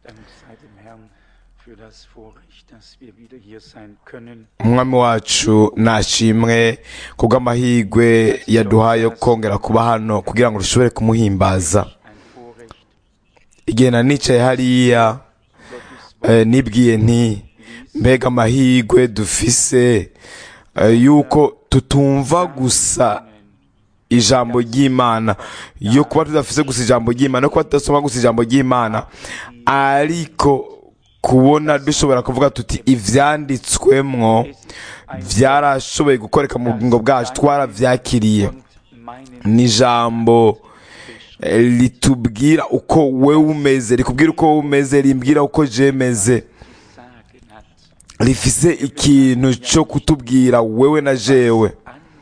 umwami wacu nashimwe kubw'amahirwe yaduhaye yo kongera kuba hano kugira ngo dushobore kumuhimbaza. Igihe nicaye hariya nibwiye nti mbega amahirwe dufise yuko tutumva gusa ijambo ry'Imana, yo kuba tudafise gusa ijambo ry'Imana, no kuba tudasoma gusa ijambo ry'Imana, ariko kubona dushobora kuvuga tuti ivyanditswemwo vyarashoboye gukoreka mu bugingo bwacu, twaravyakiriye. Ni ijambo litubwira uko wewe umeze, rikubwira uko wewe umeze, rimbwira uko je meze, rifise ikintu cyo kutubwira wewe na jewe.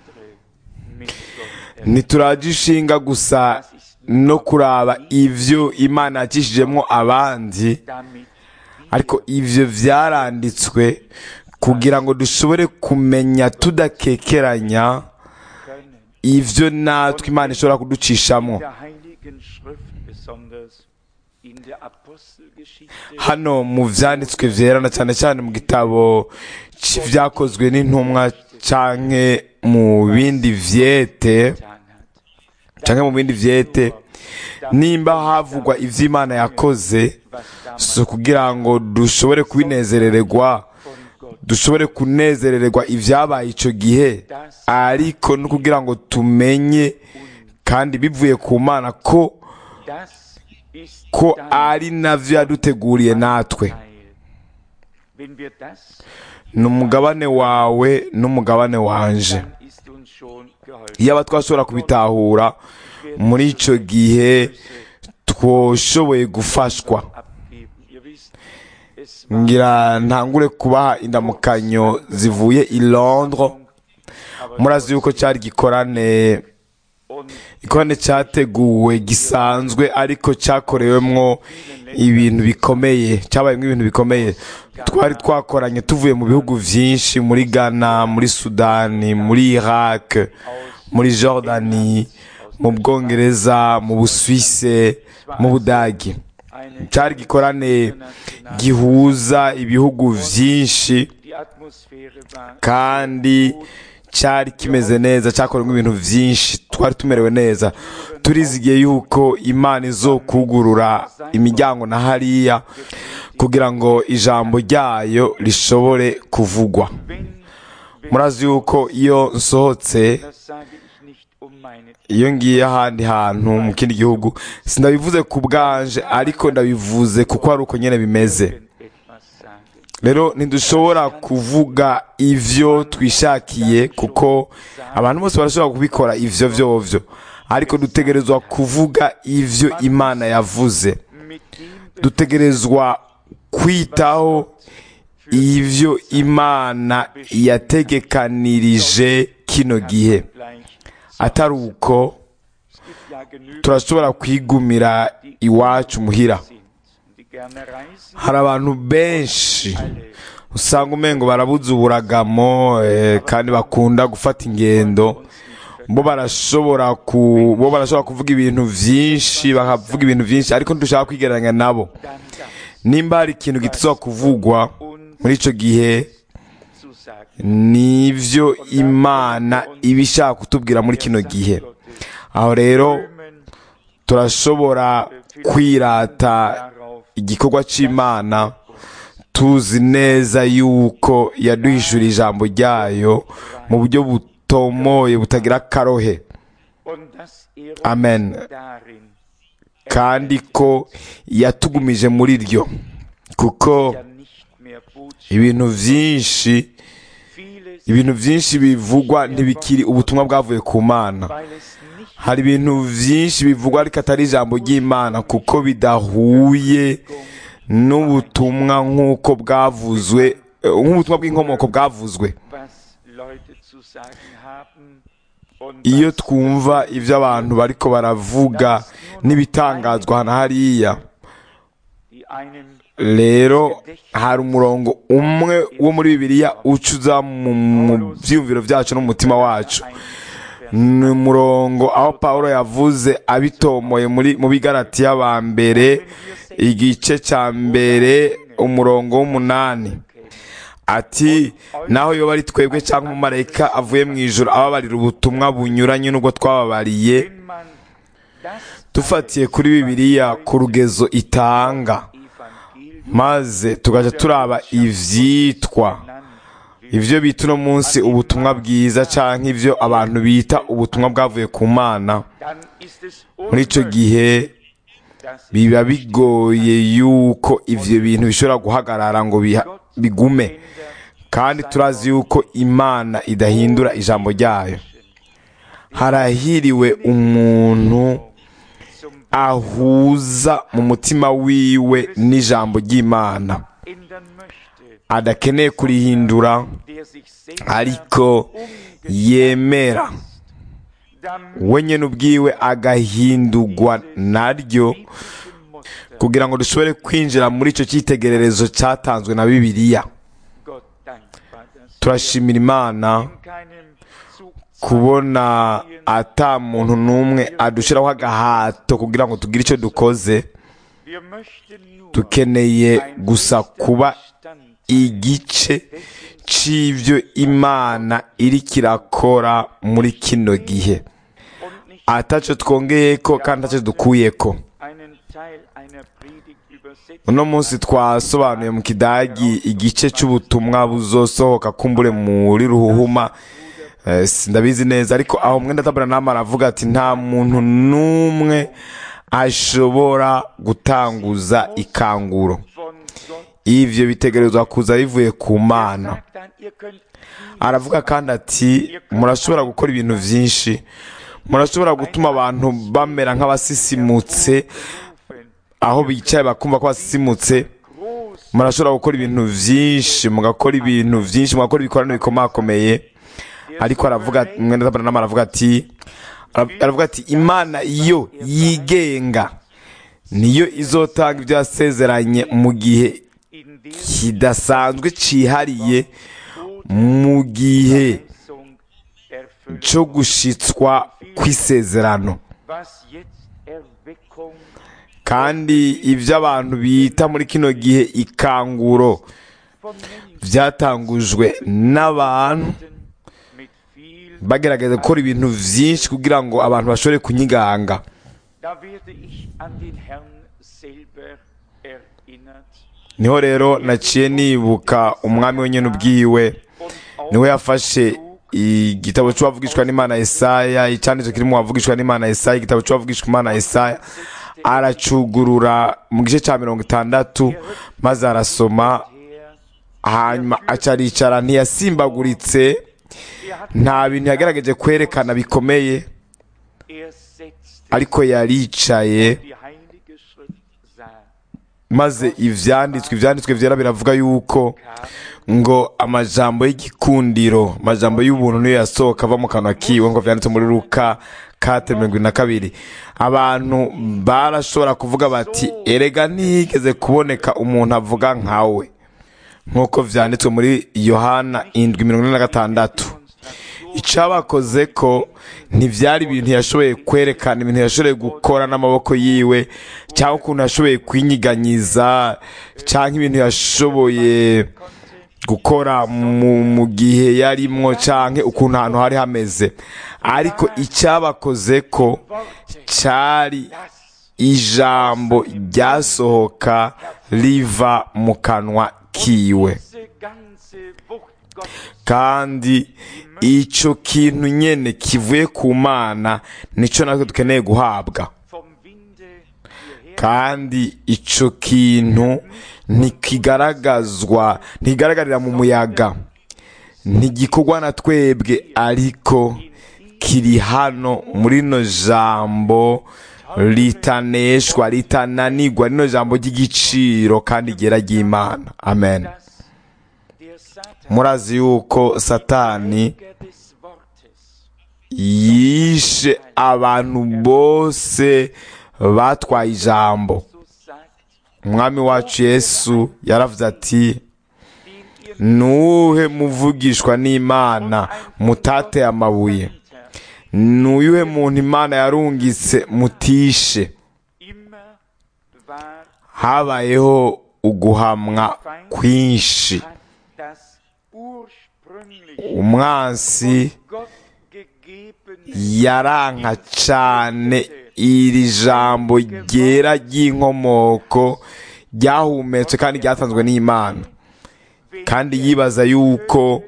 Ntituragishinga gusa no kuraba ivyo Imana yakishijemwo abandi, ariko ivyo vyaranditswe kugira ngo dushobore kumenya tudakekeranya ivyo natwe Imana ishobora kuducishamwo. Hano mu vyanditswe vyera, na cyane cyane mu gitabo c'ivyakozwe n'intumwa canke mu bindi vyete, nimba havugwa ivyo Imana yakoze, so kugira ngo dushobore kubinezerererwa, dushobore kunezerererwa ivyabaye ico gihe, ariko no kugira ngo tumenye kandi bivuye ku Mana ko ari navyo yaduteguriye natwe. N'umugabane wawe n'umugabane wanje. Yaba twashobora kubitahura, muri ico gihe twoshoboye gufashwa. Ngira ntangure kubaha indamukanyo zivuye i Londres. Murazi yuko cyari gikorane cyateguwe gisanzwe, ariko cyakorewemwo ibintu bikomeye, cyabayemwo ibintu bikomeye. Twari twakoranye tuvuye mu bihugu vyinshi, muri Ghana, muri Sudani, muri Iraq, muri Jordani, mu Bwongereza, mu Busuwise, mu Budagi. Cyari gikorane gihuza ibihugu vyinshi, kandi cyari kimeze neza, cyakorewemo ibintu vyinshi, twari tumerewe neza. Turizigiye yuko Imana izokugurura imiryango na hariya kugira ngo ijambo ryayo rishobore kuvugwa. Murazi yuko iyo nsohotse, iyo ngiye ahandi hantu mu kindi gihugu, sindabivuze ku bwanje, ariko ndabivuze kuko ari uko nyene bimeze. Rero ntidushobora kuvuga ivyo twishakiye, kuko abantu bose barashobora kubikora ivyo vyovyo, ariko dutegerezwa kuvuga ivyo Imana yavuze. Dutegerezwa kwitaho ivyo Imana yategekanirije kino gihe. Atari uko turashobora kwigumira iwacu muhira. Hari abantu benshi usanga umengo barabuze uburagamo, kandi bakunda gufata ingendo. Bo barashobora kuvuga ibintu vyinshi, bakavuga ibintu vyinshi, ariko ntidushaka kwigereranya nabo. Nimba hari ikintu gitazwa kuvugwa muri ico gihe, nivyo Imana ibishaka kutubwira muri kino gihe. Aho rero turashobora kwirata igikorwa c'Imana, tuzi neza yuko yaduhishura ijambo ryayo mu buryo butomoye, butagira akarohe. Amen. Kandi ko yatugumije muri ryo, kuko ibintu vyinshi bivugwa ntibikiri ubutumwa bwavuye ku Mana. Hari ibintu vyinshi bivugwa ariko atari ijambo ry'Imana, kuko bidahuye n'ubutumwa nk'uko bwavuzwe, nk'ubutumwa bw'inkomoko bwavuzwe. Iyo twumva ivyo abantu bariko baravuga n'ibitangazwa hano hariya, rero hari umurongo umwe wo muri Bibiliya ucuza mu vyiyumviro vyacu no mu mutima wacu. ni umurongo aho Pawulo yavuze abitomoye mu Bigalatiya ba mbere igice cya mbere umurongo w'8 ati naho yoba ari twebwe cyangwa umumarayika avuye mu ijuru ababarira ubutumwa bunyuranye n'ubwo twababariye, dufatiye kuri Bibiliya ku rugezo itanga, maze tugaca turaba ivyitwa ivyo bita uno munsi ubutumwa bwiza canke ivyo abantu bita ubutumwa bwavuye ku Mana, muri ico gihe biba bigoye yuko ivyo bintu bishobora guhagarara ngo bigume, kandi turazi yuko Imana idahindura ijambo ryayo. Harahiriwe umuntu ahuza mu mutima wiwe n'ijambo ry'Imana, adakeneye kurihindura, ariko yemera wenyine ubwiwe agahindurwa naryo, kugira ngo dushobore kwinjira muri icyo cyitegererezo cyatanzwe na Bibiliya. Turashimira Imana kubona ata muntu n'umwe adushiraho agahato kugira ngo tugire icyo dukoze. Dukeneye gusa kuba igice c'ivyo Imana iriko irakora muri kino gihe, ataco twongeyeko kandi ataco dukuyeko. Uno munsi twasobanuye mu Kidagi igice c'ubutumwa buzosohoka kumbure muri Ruhuhuma, sindabizi neza, ariko aho mwenda tabara namara avuga ati nta muntu n'umwe ashobora gutanguza ikanguro, ivyo bitegerezwa kuza bivuye ku Mana. Aravuga kandi ati murashobora gukora ibintu vyinshi, murashobora gutuma abantu bamera nk'abasisimutse aho bicaye bakumva ko basisimutse, murashobora gukora ibintu vyinshi, mugakora ibintu vyinshi, mugakora ibikorano bikomakomeye. Ariko aravuga mwenda tabara namara aravuga ati Imana iyo yigenga niyo izotanga ibyo yasezeranye mu gihe kidasanzwe cihariye, mu gihe cyo gushitswa kw'isezerano. Kandi ibyo abantu bita muri kino gihe ikanguro byatangujwe n'abantu bagerageza gukora ibintu vyinshi kugira ngo abantu bashobore kunyiganga. Niho rero naciye nibuka umwami wenyine ubwiwe, niwe yafashe igitabo cy'uwavugishwa n'Imana Yesaya, icyanditswe kirimo wavugishwa n'Imana Yesaya, igitabo cy'uwavugishwa n'Imana Yesaya, aracugurura mu gice cya 60, maze arasoma, hanyuma acaricara, ntiyasimbaguritse, nta bintu yagerageje kwerekana bikomeye, ariko yaricaye, maze ivyanditswe vyera biravuga yuko ngo amajambo y'igikundiro, amajambo y'ubuntu niyo yasohoka ava mu kanwa kiwe, ngo vyanditse muri Luka 4:22. Abantu barashobora kuvuga bati erega ntihigeze kuboneka umuntu avuga nkawe, nk'uko vyanditswe muri Yohana 7:46. Icabakoze ko ntivyari ibintu yashoboye kwerekana, ibintu yashoboye gukora n'amaboko yiwe, cyangwa ukuntu yashoboye kwinyiganyiza, cyangwa ibintu yashoboye gukora mu gihe yarimwo, cyangwa ukuntu ahantu hari hameze. Ariko icyabakoze ko cyari ijambo ryasohoka riva mu kanwa kiwe, kandi ico kintu nyene kivuye ku Mana nico natwe dukeneye guhabwa. Kandi ico kintu ntigaragarira mu muyaga, ntigikorwa na twebwe, ariko kiri hano muri no jambo ritaneshwa, ritananigwa, rino jambo ry'igiciro kandi ryera ry'Imana. Amen. Murazi yuko Satani yishe abantu bose batwaye ijambo. Umwami wacu Yesu yaravuze ati nuhe muvugishwa n'Imana mutate amabuye, n'uyuhe muntu Imana yarungitse mutishe. Habayeho uguhamwa kwinshi. Umwansi yaranka cane iri jambo ryera ry'inkomoko ryahumetswe kandi ryatanzwe n'Imana, kandi yibaza yuko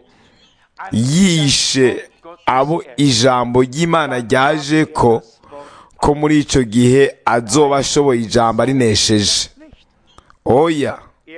yishe abo ijambo ry'Imana ryaje ko muri ico gihe azoba ashoboye ijambo arinesheje. Oya,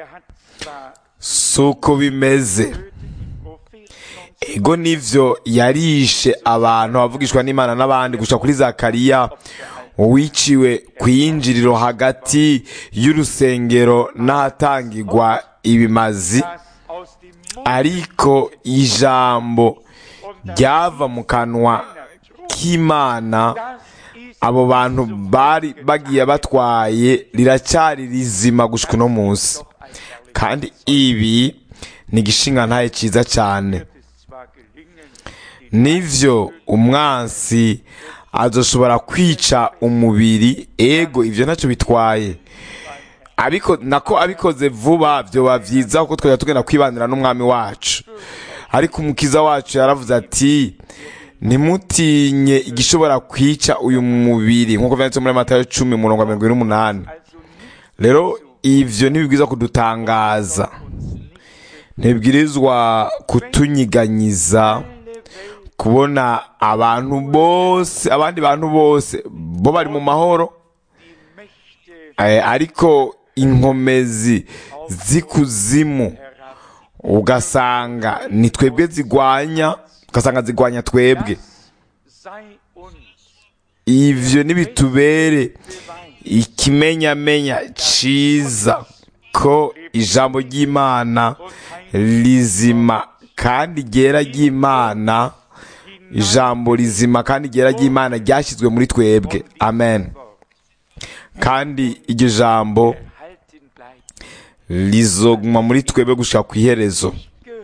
suko bimeze. Ego nivyo yarishe abantu bavugishwa n'Imana n'abandi, gushika kuri Zakariya wiciwe kwinjiriro hagati y'urusengero n'ahatangirwa ibimazi, ariko ijambo ryava mu kanwa k'Imana abo bantu bari bagiye batwaye riracyari rizima gushika uno munsi. Kandi ibi ni igishinga ntaye ciza cyane. Nivyo umwansi azoshobora kwica umubiri, ego ivyo ntacyo bitwaye, nako abikoze vuba vyoba vyiza kuko twajya tugenda kwibanira n'umwami wacu. Ariko umukiza wacu yaravuze ati ntimutinye igishobora kwica uyu mubiri, nk'uko vyanditse muri Matayo 10:48. Rero ivyo ntibibwirizwa kudutangaza, ntibibwirizwa kutunyiganyiza kubona abantu bose, abandi bantu bose bo bari mu mahoro, ariko inkomezi z'ikuzimu ugasanga ni twebwe zigwanya, ugasanga zigwanya twebwe. Ivyo nibitubere ikimenyamenya ciza ko ijambo ry'Imana rizima kandi ryera ry'Imana, ijambo rizima kandi ryera ry'Imana ryashyizwe muri twebwe. Amen. Kandi iryo jambo lizoguma muri twebwe gushika ku iherezo.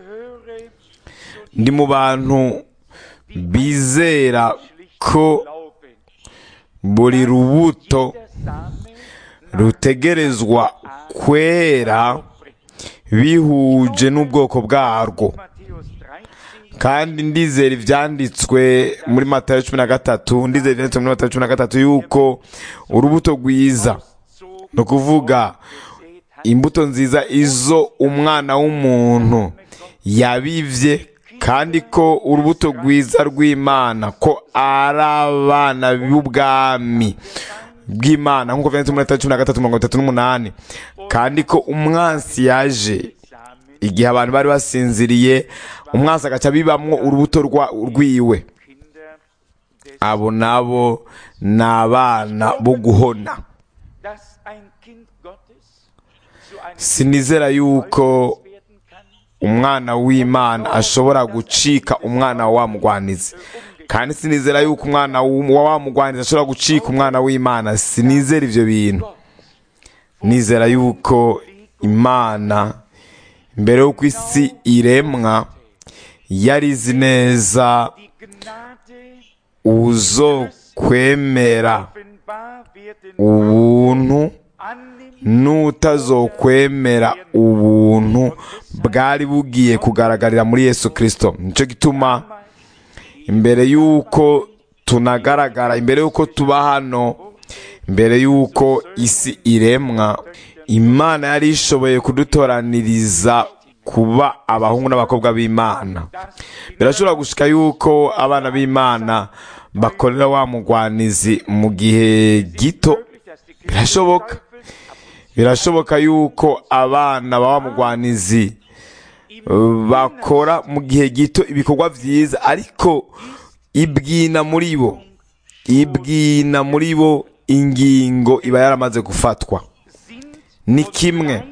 Ndi mu bantu bizera ko buri rubuto rutegerezwa kwera bihuje n'ubwoko bwarwo, kandi ndizera ivyanditswe muri Matayo 13, ndizera ivyanditswe muri Matayo 13 yuko urubuto rwiza, no kuvuga imbuto nziza izo umwana w'umuntu yabivye, kandi ko urubuto rwiza rw'Imana ko ari abana b'ubwami bw'Imana, nk'uko vyanditse muri Matayo 13:38, kandi ko umwansi yaje igihe abantu bari basinziriye, umwansi agaca bibamwo urubuto rwiwe. Abo nabo ni abana bo guhona. Sinizera yuko umwana w'Imana ashobora gucika umwana wa mugwanizi, kandi sinizera yuko umwana wa mugwanizi ashobora gucika umwana w'Imana. Sinizera ivyo bintu. Nizera yuko Imana mbere y'uko isi iremwa yarizi neza uzokwemera ubuntu n'utazokwemera ubuntu bwari bugiye kugaragarira muri Yesu Kristo. Nico gituma imbere y'uko tunagaragara, imbere y'uko tuba hano, imbere y'uko isi iremwa, Imana yari ishoboye kudutoraniriza kuba abahungu n'abakobwa b'Imana. Birashobora gushika yuko abana b'Imana bakorera wa mugwanizi mu gihe gito. Birashoboka yuko abana ba mugwanizi bakora mu gihe gito ibikorwa vyiza, ariko ibwina muri bo ingingo iba yaramaze gufatwa. Ni kimwe,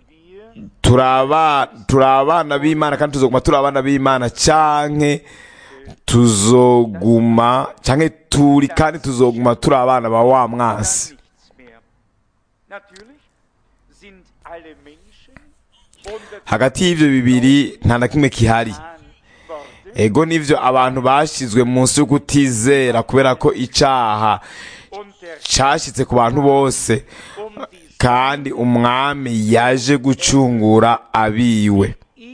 turabana b'Imana kandi tuzoguma turabana b'Imana, canke tuzoguma turabana ba wa mwasi. Hagati y'ivyo bibiri nta na kimwe kihari. ego nivyo abantu bashizwe munsi yo kutizera kubera ko icaha cashitse ku bantu bose, kandi umwami yaje gucungura abiwe.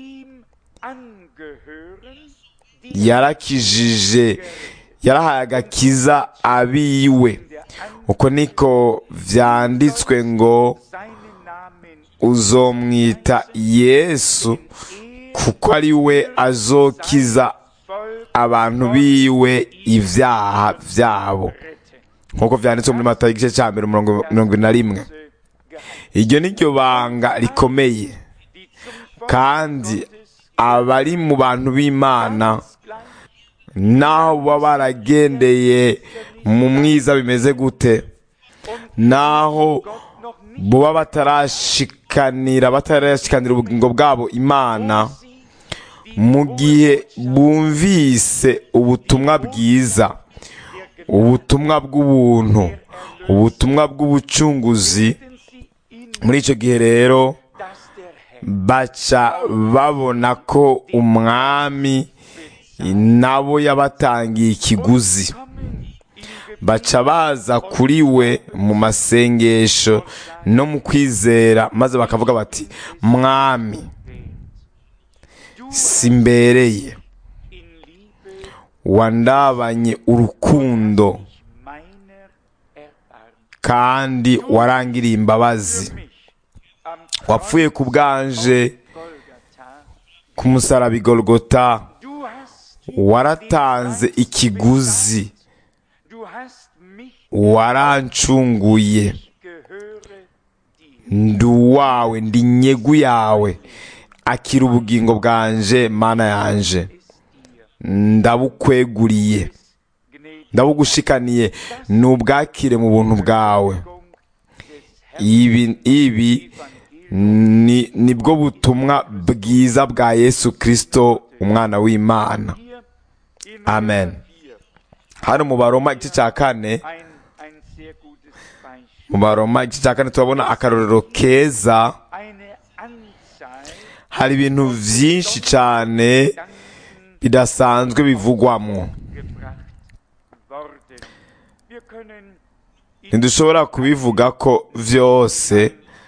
Yarakijije, yarahaye agakiza abiwe. Uko niko vyanditswe ngo uzomwita Yesu kuko ari we azokiza abantu biwe ivyaha vyabo, nkuko vyanditswe muri Matayo igice ca 21. Iryo ni ryo banga rikomeye, kandi abari mu bantu b'Imana naho baba baragendeye mu mwiza bimeze gute, naho boba batarashikanira ubugingo bwabo Imana, mu gihe bumvise ubutumwa bwiza, ubutumwa bw'ubuntu, ubutumwa bw'ubucunguzi, muri ico gihe rero baca babona ko umwami nabo yabatangiye ikiguzi. Baca baza kuri we mu masengesho no mu kwizera, maze bakavuga bati, mwami simbereye, wandabanye urukundo kandi warangiriye imbabazi, wapfuye ku bwanje ku musaraba i Golgota, waratanze ikiguzi, warancunguye, ndi uwawe, ndi nyegu yawe, akira ubugingo bwanje Mana yanje, ndabukweguriye, ndabugushikaniye, nubwakire mu buntu bwawe. Ibi nibwo butumwa bwiza bwa Yesu Kristo umwana w'Imana. Amen. Hano mu Baroma igice ca 4, mu Baroma igice ca 4 turabona akarorero keza. Hari ibintu vyinshi cane bidasanzwe bivugwamwo, ntidushobora kubivuga ko vyose,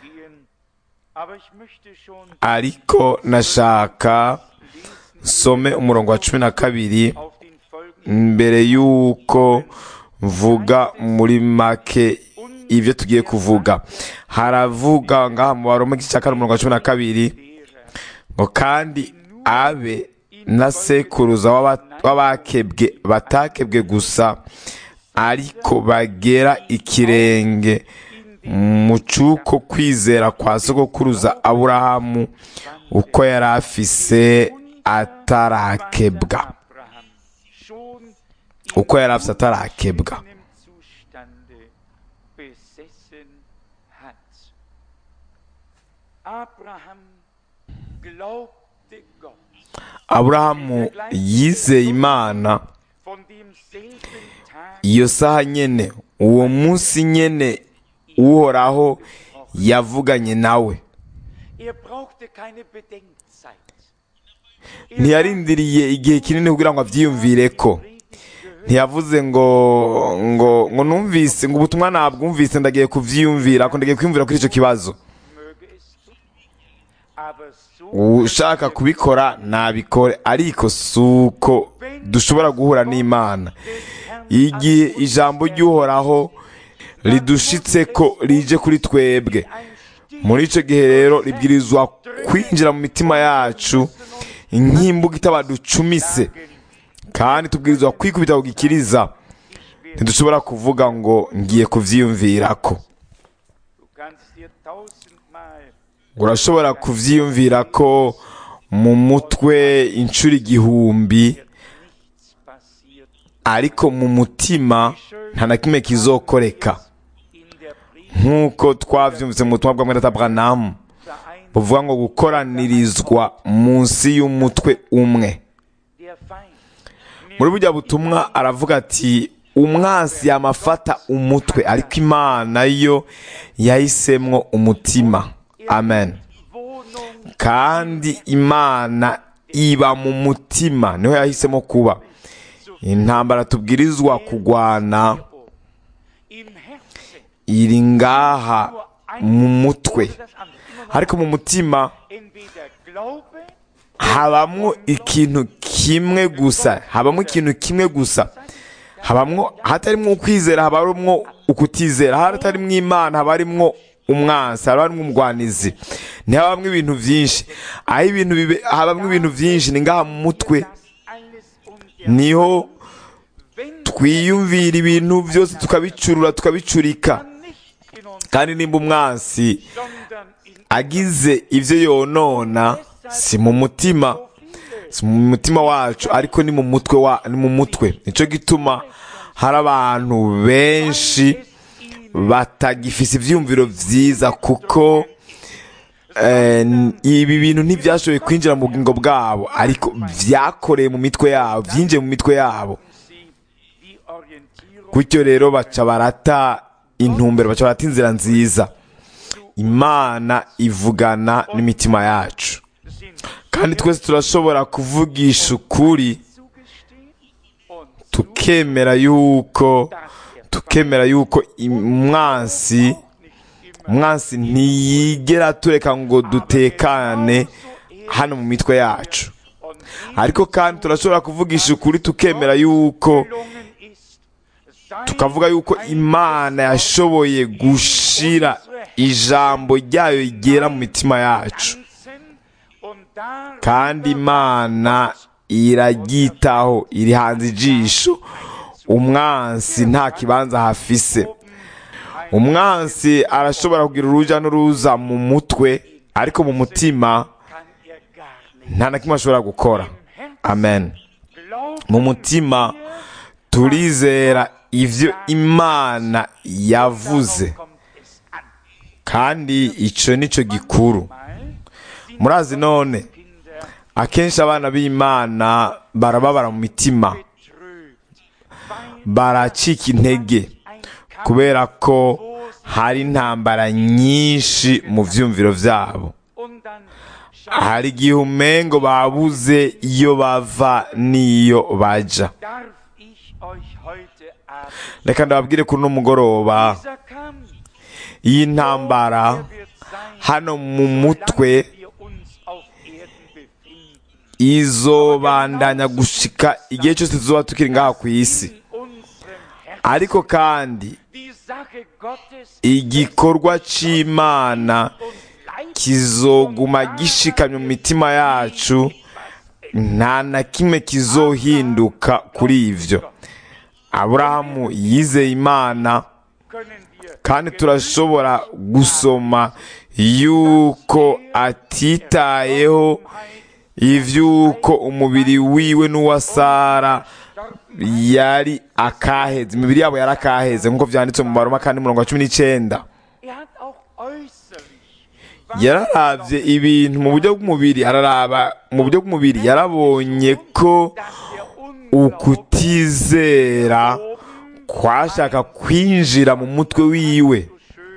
ariko nashaka some umurongo wa 12 mbere yuko mvuga muri make ivyo tugiye kuvuga. Haravuga ngaha mu Baroma igice ca 4 umurongo wa 12 ngo, kandi abe na sekuruza w'abakebwe batakebwe gusa, ariko bagera ikirenge mu cuko kwizera kwa sogokuruza Aburahamu, uko yari afise atarakebwa, uko yari afise atarakebwa. Aburahamu yizeye Imana iyo saha nyene, uwo munsi nyene Uhoraho yavuganye nawe. Ntiyarindiriye igihe kinini kugira ngo avyiyumvireko. Ntiyavuze ngo numvise ngo ubutumwa nabwumvise ndagiye kuvyiyumvira ko ndagiye kwiyumvira kuri ico kibazo. Ushaka kubikora nabikore, ariko suko dushobora guhura n'Imana. Igihe ijambo ry'Uhoraho ridushitse ko rije kuri twebwe, muri ico gihe rero ribwirizwa kwinjira mu mitima yacu nk'imbuga itabaducumise, kandi tubwirizwa kwikubita kugikiriza. Ntidushobora kuvuga ngo ngiye kuvyiyumvirako. Urashobora kuvyiyumvirako mu mutwe incuro 1000, ariko mu mutima nta na kimwe kizokoreka. Nk'uko twavyumvise mu butumwa bwa Mwene Abrahamu buvuga ngo gukoranirizwa munsi y'umutwe umwe. Muri burya butumwa aravuga ati, umwansi yamafata umutwe, ariko Imana yo yahisemwo umutima. Amen. Kandi Imana iba mu mutima, niho yahisemo kuba. Intambara tubwirizwa kugwana iri ngaha mu mutwe, ariko mu mutima habamwo ikintu kimwe gusa, habamwo hatarimwo ukwizera, habarimwo ukutizera, hatarimwo Imana habarimwo umwansi, habarimwo umugwanizi. Ntihabamwo ibintu vyinshi, aho habamwo ibintu vyinshi ni ngaha mu mutwe, niho twiyumvira ibintu byose tukabicurura tukabicurika. Kandi nimba umwansi agize ivyo yonona, si mu mutima wacu, ariko ni mu mutwe. Nico gituma hari abantu benshi batagifise ivyumviro vyiza, kuko ibi bintu ntivyashoboye kwinjira mu bugingo bwabo, ariko vyakoreye mu mitwe yabo, vyinjiye mu mitwe yabo. Gutyo rero baca barata intumbero, baca barata inzira nziza. Imana ivugana n'imitima yacu, kandi twese turashobora kuvugisha ukuri, tukemera yuko umwansi ntiyigera tureka ngo dutekane hano mu mitwe yacu. Ariko kandi turashobora kuvugisha ukuri, tukemera yuko, tukavuga yuko Imana yashoboye gushira ijambo ryayo rigera mu mitima yacu, kandi Imana iraryitaho, iri hanze ijisho. Umwansi nta kibanza hafise. Umwansi arashobora kugira uruja n'uruza mu mutwe, ariko mu mutima nta na kimwe ashobora gukora. Amen. Mu mutima turizera ivyo Imana yavuze, kandi ico nico gikuru. Murazi none akenshi abana b'Imana barababara mu mitima, baracika intege, kubera ko hari intambara nyinshi mu vyumviro vyabo. Hari igihe umengo babuze iyo bava n'iyo baja. Reka ndababwire kuri uno mugoroba, iyi ntambara hano mu mutwe izobandanya gushika igihe cyose tuzoba tukiri ngaha ku isi. Ariko kandi igikorwa c'Imana kizoguma gishikamye mu mitima yacu, nta na kimwe kizohinduka kuri ivyo. Aburahamu yizeye Imana, kandi turashobora gusoma yuko atitayeho ivyuko umubiri wiwe n'uwa Sara yari akaheze, imibiri yabo yari akaheze, nk'uko vyanditse mu Baroma 4:19. Yararavye ibintu mu buryo bw'umubiri, araraba mu buryo bw'umubiri, yarabonye ko ukutizera kwashaka kwinjira mu mutwe wiwe.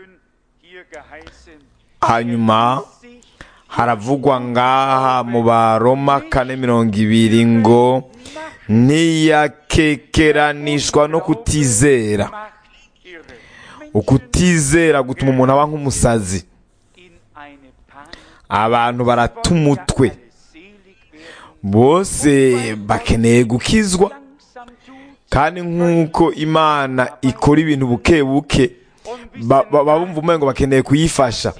Hanyuma haravugwa ngaha mu Baroma 4:20 ngo ntiyakekeranishwa no kutizera. Ukutizera gutuma umuntu aba nk'umusazi. Abantu barata umutwe, bose bakeneye gukizwa, kandi nk'uko Imana ikora ibintu buke buke, babumva umengo bakeneye kuyifasha.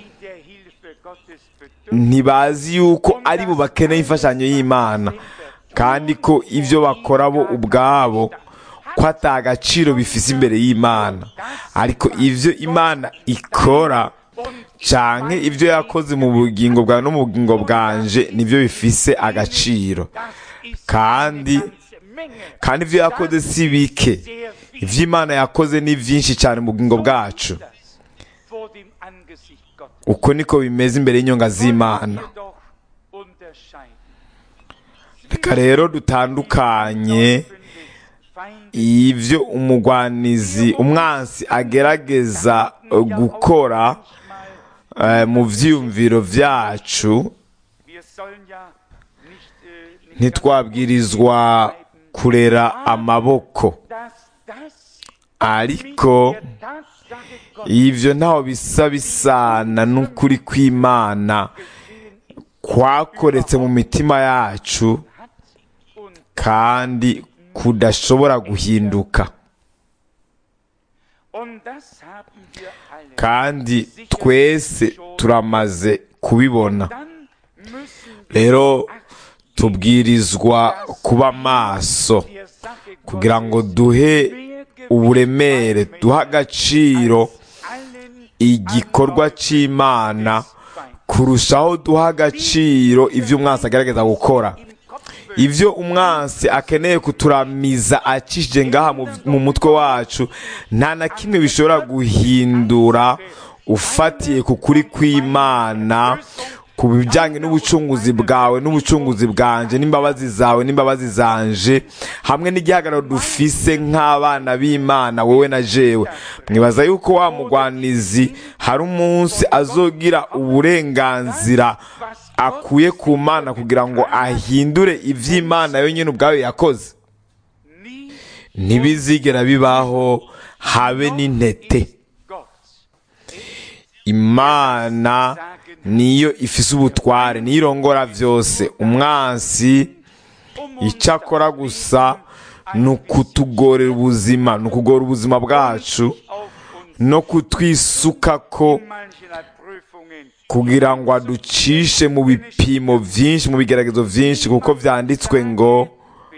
Ntibazi yuko ari bo bakeneye imfashanyo y'Imana, kandi ko ivyo bakora bo ubwabo ko atagaciro bifise imbere y'Imana. Ariko ivyo Imana ikora canke ivyo yakoze mu bugingo bwawe no mu bugingo bwanje nivyo bifise agaciro. Kandi ivyo yakoze si bike, ivyo Imana yakoze ni vyinshi cyane mu bugingo bwacu. Uko niko bimeze imbere y'inyonga z'Imana. Reka rero dutandukanye ivyo umwansi agerageza gukora mu vyiyumviro vyacu. ntitwabwirizwa kurera amaboko, ariko ivyo ntaho bisa bisana n'ukuri kw'Imana kwakoretse mu mitima yacu kandi kudashobora guhinduka. Kandi twese turamaze kubibona. Rero tubwirizwa kuba maso kugira ngo duhe uburemere, duha agaciro igikorwa c'Imana kurushaho duha agaciro ivyo umwansi agerageza gukora. Ivyo umwansi akeneye kuturamiza acishije ngaha mu mutwe wacu nta na kimwe bishobora guhindura ufatiye ku kuri kw'Imana, ku bijyanye n'ubucunguzi bwawe n'ubucunguzi bwanje, n'imbabazi zawe n'imbabazi zanje, hamwe n'igihagararo dufise nk'abana b'Imana wewe na jewe. Mwibaza yuko wa mugwanizi hari umunsi azogira uburenganzira akuye ku Mana kugira ngo ahindure ivy'Imana yonyene ubwayo yakoze? Ntibizigera bibaho habe n'intete. Imana niyo ifise ubutware, niyo irongora vyose. Umwansi ico akora gusa ni ukutugorera ubuzima, ni ukugora ubuzima bwacu no kutwisukako kugira ngo aducishe mu bipimo vyinshi, mu bigeragezo vyinshi, kuko vyanditswe ngo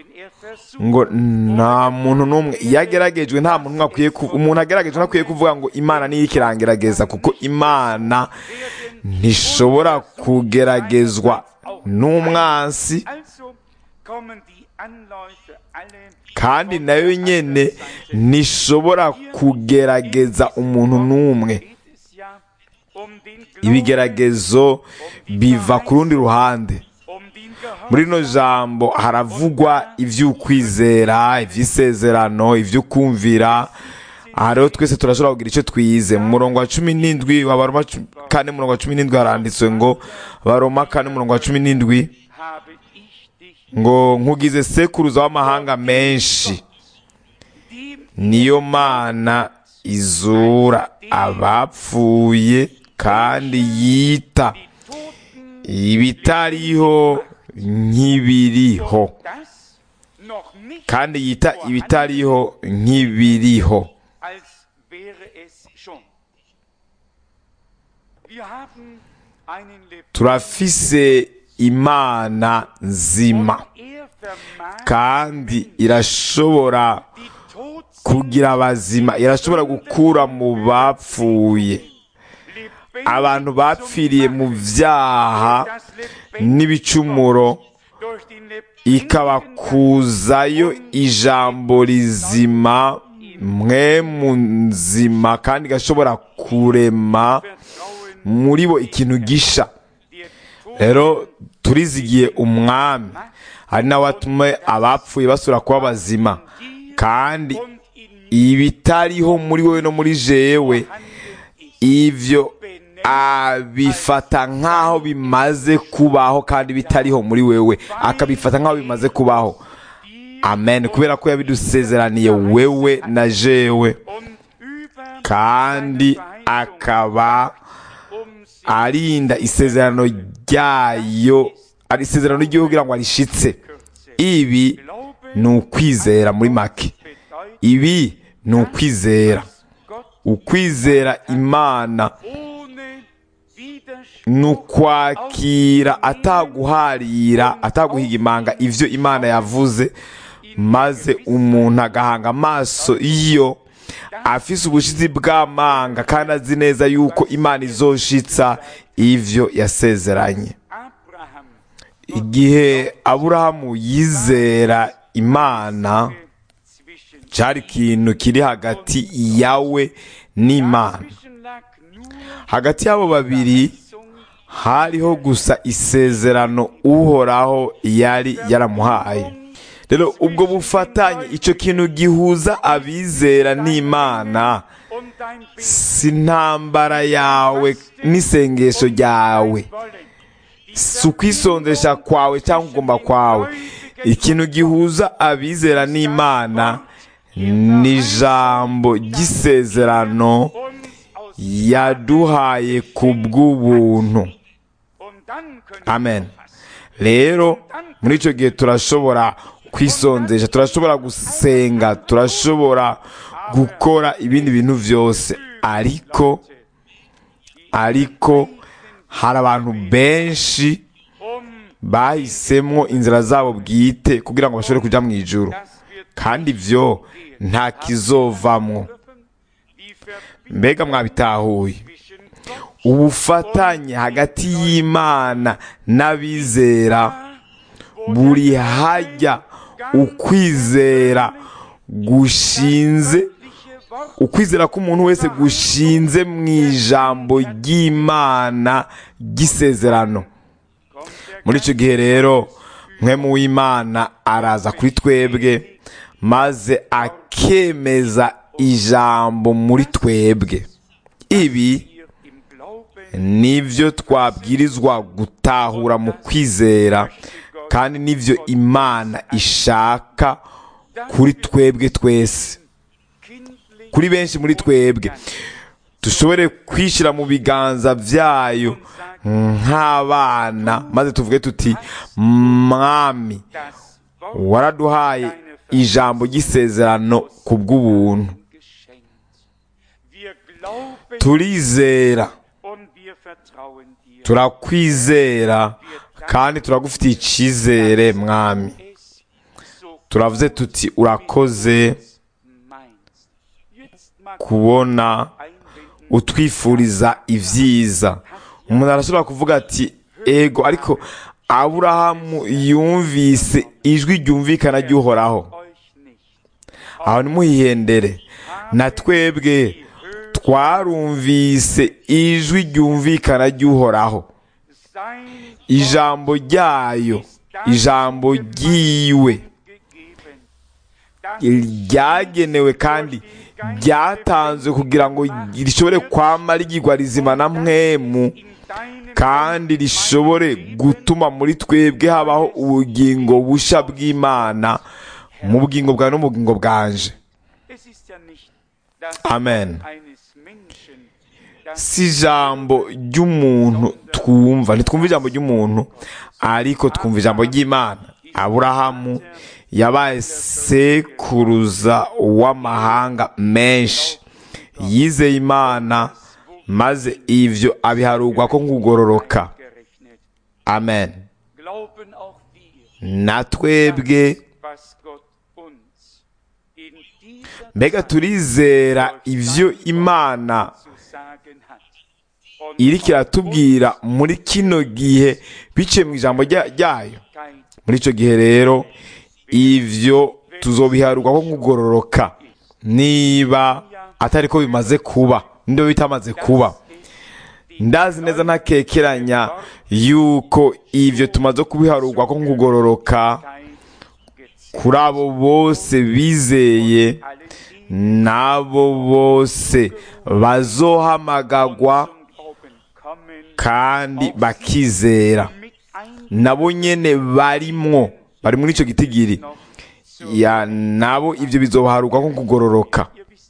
nta muntu n'umwe yageragejwe, nta muntu akwiye umuntu ageragejwe ntakwiye kuvuga ngo Imana niyo ikirangerageza, kuko Imana ntishobora kugeragezwa n'umwansi, kandi nayo nyene ntishobora kugerageza umuntu n'umwe. Ibigeragezo biva ku rundi ruhande. Muri rino jambo haravugwa ivy'ukwizera, ivy'isezerano, ivy'ukumvira. Aha rero twese turashobora kugira icyo twize. Mu murongo wa 17 wa Baroma 4 murongo wa 17 haranditswe ngo, Baroma 4 murongo wa 17 ngo nkugize sekuruza w'amahanga menshi, niyo Mana izura abapfuye kandi yita ibitariho nk'ibiriho, kandi yita ibitariho nk'ibiriho. Turafise Imana nzima kandi irashobora kugira abazima, irashobora gukura mu bapfuye, abantu bapfiriye mu vyaha n'ibicumuro, ikabakuzayo ijambo rizima, mwemu nzima, kandi igashobora kurema muri bo ikintu gisha. Rero turizigiye umwami, ari nawe atume abapfuye basubira kuba bazima, kandi ibitariho muri wewe no muri jewe ivyo abifata nk'aho bimaze kubaho, kandi bitariho muri wewe akabifata nk'aho bimaze kubaho. Amen. Kubera ko yabidusezeraniye wewe na jewe, kandi akaba arinda isezerano ryayo, ari isezerano ryo kugira ngo arishitse. Ibi ni ukwizera muri make. Ibi ni ukwizera. Ukwizera Imana ni ukwakira ataguharira, ataguhiga imanga ivyo Imana yavuze, maze umuntu agahanga amaso iyo afise ubushizi bw'amanga, kandi azi neza yuko Imana izoshitsa ivyo yasezeranye. Igihe Aburahamu yizera Imana, cari ikintu kiri hagati yawe n'Imana. Hagati y'abo babiri hariho gusa isezerano Uhoraho yari yaramuhaye. Rero ubwo bufatanye, ico kintu gihuza abizera n'Imana, si ntambara yawe n'isengesho ryawe. si ukwisondesha kwawe cyangwa ugomba kwawe. Ikintu gihuza abizera n'Imana ni ijambo ry'isezerano yaduhaye ku bw'ubuntu. Amen. Rero muri icyo gihe turashobora kwisondesha, turashobora gusenga, turashobora gukora ibindi bintu byose, ariko hari abantu benshi bahisemo inzira zabo bwite kugira ngo bashobore kujya mu ijuru, kandi ibyo nta kizovamwo. Mbega mwabitahuye? Ubufatanye hagati y'Imana n'abizera buri hajya ukwizera gushinze, ukwizera k'umuntu wese gushinze mu ijambo ry'Imana ry'isezerano. Muri icyo gihe rero Mpwemu w'Imana araza kuri twebwe maze akemeza ijambo muri twebwe. Ibi nibyo twabwirizwa gutahura mu kwizera, kandi nibyo Imana ishaka kuri twebwe twese, kuri benshi muri twebwe. Dushobore kwishyira mu biganza byayo nk'abana, maze tuvuge tuti, Mwami, waraduhaye ijambo ry'isezerano ku bw'ubuntu. Turizera, turakwizera, kandi turagufitiye icyizere Mwami. Turavuze tuti urakoze kubona utwifuriza ibyiza. Umuntu arashobora kuvuga ati ego, ariko Aburahamu yumvise ijwi ryumvikana ry'Uhoraho. Aho ntimuhihendere, na twebwe twarumvise ijwi ryumvikana ry'Uhoraho. Ijambo ryayo, ijambo ryiwe ryagenewe kandi ryatanzwe kugira ngo rishobore kwama rigirwa rizima na Mpwemu, kandi rishobore gutuma muri twebwe habaho ubugingo busha bw'Imana, mu bugingo bwawe no mu bugingo bwanje. Amen. Si ijambo ry'umuntu twumva, ntitwumva ijambo ry'umuntu, ariko twumva ijambo ry'Imana. Aburahamu yabaye sekuruza w'amahanga menshi, yizeye Imana, maze ivyo abiharugwa ko nkugororoka. Amen. Na twebwe mbega turizera ivyo Imana iriko iratubwira muri kino gihe biciye mu ijambo ryayo? Muri ico gihe rero ivyo tuzobiharugwa ko nkugororoka, niba atari ko bimaze kuba, ndo bitamaze kuba. Ndazi neza ntakekeranya yuko ivyo tumaze kubiharugwa ko nkugororoka kuri abo bose bizeye, n'abo bose bazohamagagwa kandi bakizera, nabo nyene barimwo, bari muri ico gitigiri ya nabo ivyo bizobaharugwa ko kugororoka.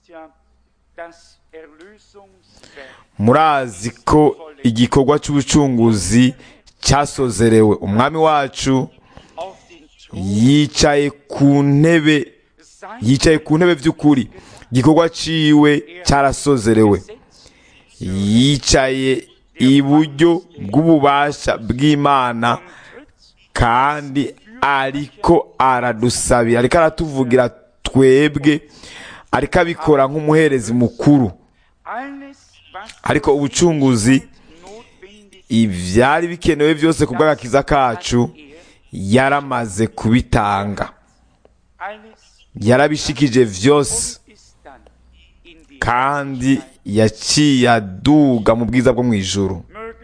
Murazi ko igikorwa cy'ubucunguzi cyasozerewe. Umwami wacu yicaye ku ntebe by'ukuri. Igikorwa ciwe cyarasozerewe, yicaye iburyo bw'ububasha bw'Imana, kandi ariko aradusabira, ariko aratuvugira twebwe, ariko abikora nk'umuherezi mukuru. Ariko ubucunguzi, ivyari bikenewe byose ku bw'agakiza kacu, yaramaze kubitanga, yarabishikije vyose, kandi yaciye aduga mu bwiza bwo mu ijuru.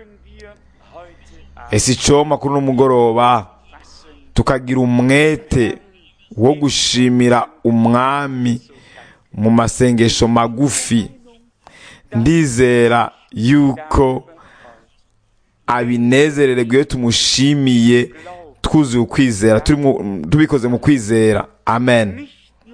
Ese icoma kuri n'umugoroba tukagira umwete wo gushimira Umwami mu masengesho magufi. Ndizera yuko abinezerererwe iyo tumushimiye twuzuye ukwizera, tubikoze mu kwizera. Amen.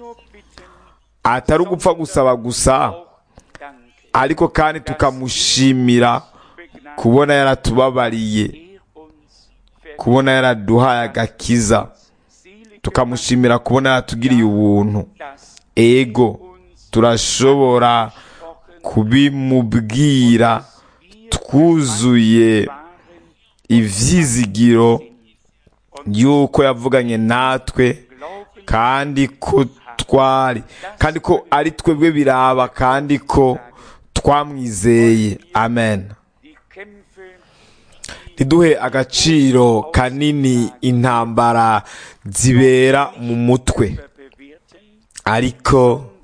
Atari ugupfa gusaba gusa, ariko kandi tukamushimira kubona yaratubabariye, kubona yaraduhaye agakiza, tukamushimira kubona yaratugiriye ubuntu. Ego turashobora kubimubwira twuzuye ivyizigiro yuko yavuganye natwe, kandi ko ari twebwe biraba, kandi ko twamwizeye. Amen. Ntiduhe agaciro kanini intambara zibera mu mutwe, ariko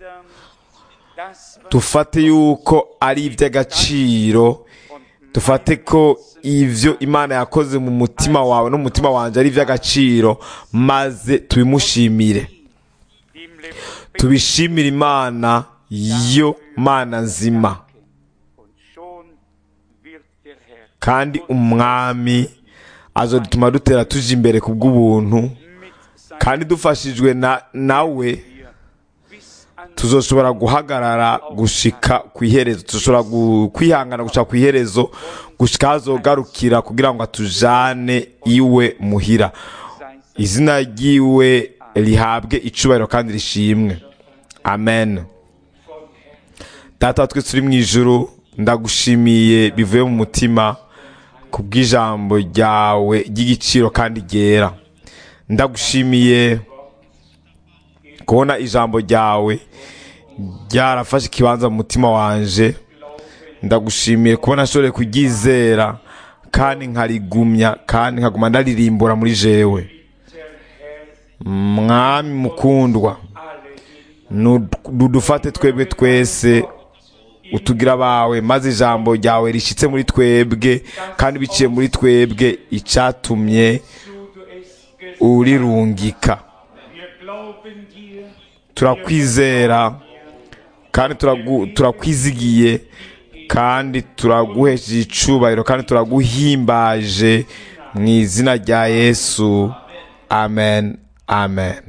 dufate yuko ari iby'agaciro, dufate ko ivyo Imana yakoze mu mutima wawe no mu mutima wanje ari ivy'agaciro, maze tubimushimire, tubishimire Imana, yo Mana nzima. Kandi umwami azodutuma dutera tuja imbere kubw'ubuntu, kandi dufashijwe nawe tuzoshobora guhagarara gushika kw'iherezo, tuzoshobora kwihangana gushika kw'iherezo, gushika azogarukira kugira ngo atujane iwe muhira. Izina ryiwe rihabwe icubahiro kandi rishimwe. Amen. Data twese turi mu ijuru, ndagushimiye bivuye mu mutima kubw'ijambo ryawe ry'igiciro kandi ryera. Ndagushimiye kubona ijambo ryawe ryarafashe ikibanza mu mutima wanje. Ndagushimiye kubona nshobore kuryizera kandi nkarigumya, kandi nkaguma ndaririmbura muri jewe. Mwami mukundwa, dufate twebwe twese utugira bawe, maze ijambo ryawe rishitse muri twebwe, kandi biciye muri twebwe icatumye urirungika. Turakwizera kandi turakwizigiye, kandi turaguhesheje icubahiro, kandi turaguhimbaje mu izina rya Yesu. Amen. Amen.